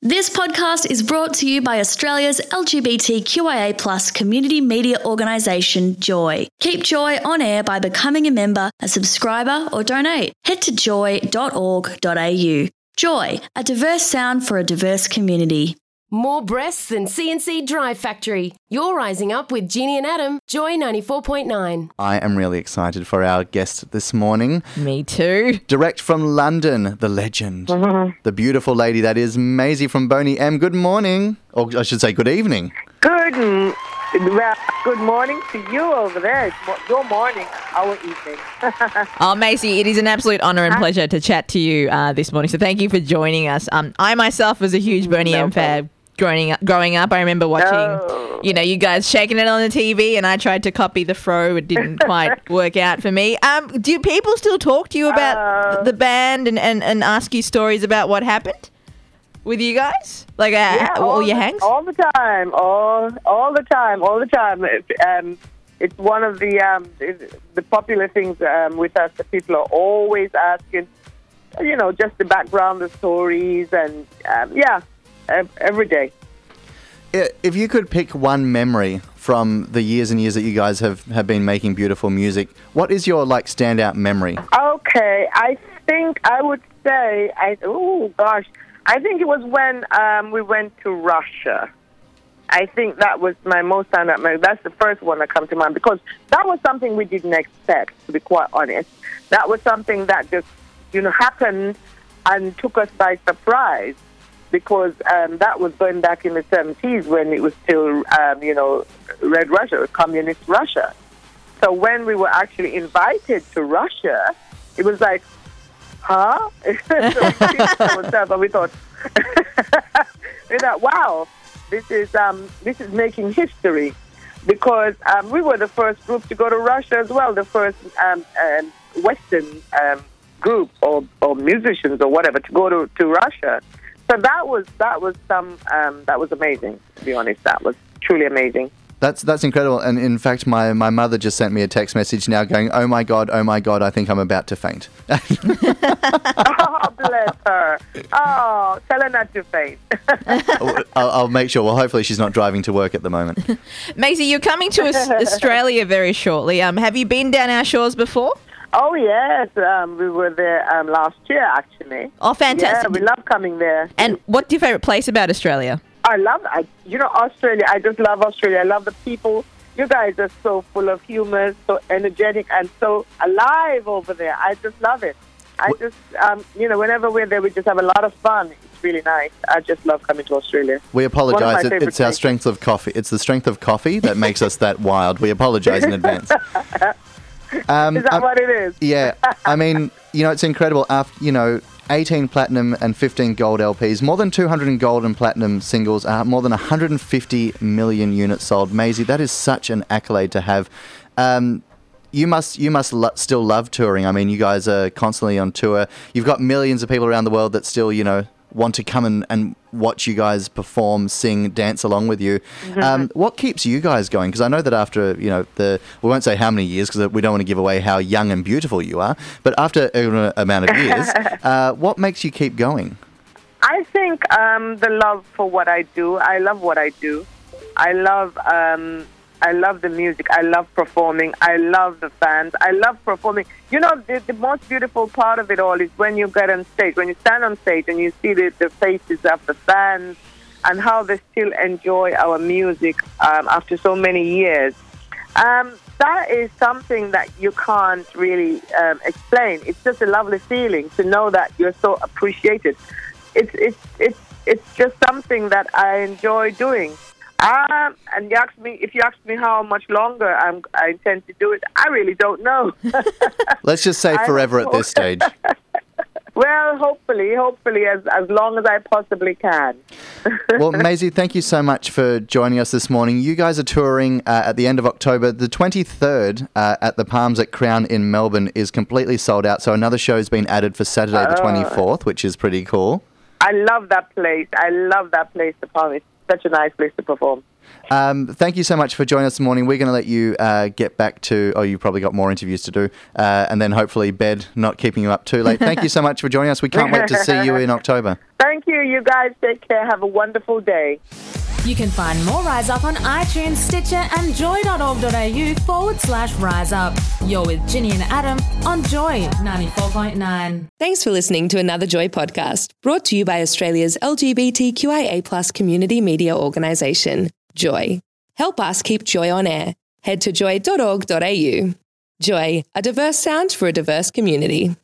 This podcast is brought to you by Australia's LGBTQIA+ community media organisation, Joy. Keep Joy on air by becoming a member, a subscriber or donate. Head to joy.org.au. Joy, a diverse sound for a diverse community. More breasts than CNC Drive Factory. You're rising up with Ginny and Adam, Joy 94.9. I am really excited for our guest this morning. Me too. Direct from London, the legend, the beautiful lady that is Maisie from Boney M. Good morning. Or I should say good evening. Good morning to you over there. It's your morning, our evening. Oh, Maisie, it is an absolute honour and pleasure to chat to you this morning. So thank you for joining us. I myself was a huge Boney M fan. Growing up, I remember watching, you guys shaking it on the TV, and I tried to copy the fro. It didn't quite work out for me. Do people still talk to you about the band and ask you stories about what happened with you guys? Like all your hangs? All the time. All the time. It's one of the popular things with us that people are always asking, just the background, the stories, and every day. If you could pick one memory from the years and years that you guys have been making beautiful music, what is your standout memory? Okay, I think I would say, I think it was when we went to Russia. I think that was my most standout memory. That's the first one that comes to mind, because that was something we didn't expect, to be quite honest. That was something that just, happened and took us by surprise. Because that was going back in the 70s when it was still, Red Russia, Communist Russia. So when we were actually invited to Russia, it was like, huh? So we think to ourselves, and we thought, wow, this is making history. Because we were the first group to go to Russia as well, the first Western group or musicians or whatever to go to Russia. So that was amazing, to be honest. That was truly amazing. That's incredible. And in fact, my mother just sent me a text message now going, oh my God, I think I'm about to faint. Oh, bless her. Oh, tell her not to faint. I'll make sure. Well, hopefully she's not driving to work at the moment. Maisie, you're coming to Australia very shortly. Have you been down our shores before? Oh, yes. We were there last year, actually. Oh, fantastic. Yeah, we love coming there. And what's your favourite place about Australia? Australia. I just love Australia. I love the people. You guys are so full of humour, so energetic, and so alive over there. I just love it. Whenever we're there, we just have a lot of fun. It's really nice. I just love coming to Australia. We apologise. It's our strength of coffee. It's the strength of coffee that makes us that wild. We apologise in advance. Is that what it is? Yeah. I mean, it's incredible. After, 18 platinum and 15 gold LPs, more than 200 gold and platinum singles, more than 150 million units sold. Maisie, that is such an accolade to have. You must still love touring. I mean, you guys are constantly on tour. You've got millions of people around the world that still, want to come and watch you guys perform, sing, dance along with you. Mm-hmm. What keeps you guys going? Because I know that after, we won't say how many years because we don't want to give away how young and beautiful you are, but after an amount of years, what makes you keep going? I think the love for what I do. I love what I do. I love the music. I love performing. I love the fans. I love performing. The most beautiful part of it all is when you get on stage, when you stand on stage and you see the faces of the fans and how they still enjoy our music after so many years. That is something that you can't really explain. It's just a lovely feeling to know that you're so appreciated. It's just something that I enjoy doing. And if you ask me how much longer I intend to do it, I really don't know. Let's just say forever at this stage. Well, hopefully, as long as I possibly can. Well, Maisie, thank you so much for joining us this morning. You guys are touring at the end of October. The 23rd at the Palms at Crown in Melbourne is completely sold out, so another show's been added for Saturday the 24th, which is pretty cool. I love that place. The Palms. It's such a nice place to perform. Thank you so much for joining us this morning. We're going to let you get back to, you've probably got more interviews to do, and then hopefully bed not keeping you up too late. Thank you so much for joining us. We can't wait to see you in October. Thank you. You guys take care. Have a wonderful day. You can find more Rise Up on iTunes, Stitcher and joy.org.au/Rise Up. You're with Ginny and Adam on Joy 94.9. Thanks for listening to another Joy podcast, brought to you by Australia's LGBTQIA+ community media organisation, Joy. Help us keep Joy on air. Head to joy.org.au. Joy, a diverse sound for a diverse community.